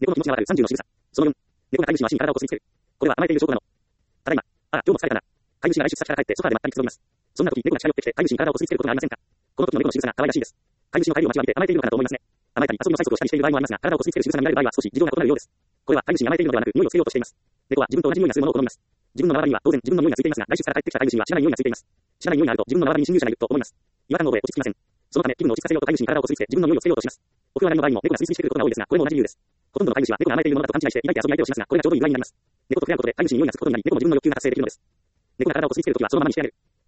猫の気持ちがわかる30の仕草。その4、猫が飼い主の足に体をこすりつける。これは甘えている証拠なの。ただいま、今日も疲れたな。飼い主が来出先から帰ってソファーでまったりくつろぎます。そんな時、猫が近寄ってきて飼い主に体をこすりつけることがありませんか？この時の猫の仕草が可愛らしいです。飼い主の帰りを待ちわびて甘えているのかなと思いますね。甘えたり遊びの催促をしたりしている場合もありますが、体をこすりつける仕草が見られる場合は少し事情が異なるようです。これは飼い主に甘えているのではなく、匂いをつけようとしています。猫は自分と同じ匂いがするものを好みます。自分の周りには当然自分の匂いがついていますが、外出から帰ってきた飼い主には知らない匂いがついています。知らない匂いがあると自分の周りに侵入者がいると思います。違和感を覚え落ち着きません。そのため気分を落ち着かせようと飼い主に体をこすりつけ自分の匂いをつけようとします。お風呂上がりの場合にも猫がスイスイしてくることが多いですが、これも同じ理由です。ほとんどの飼い主は猫が甘えているものだと勘違いして抱いて遊び相手をしますが、これがちょうどいい具合になります。猫と触れ合うことで飼い主に匂いがつくことになり、猫も自分の欲求が達成できるのです。猫が体をこすりつけるときはそのままにしてあげる。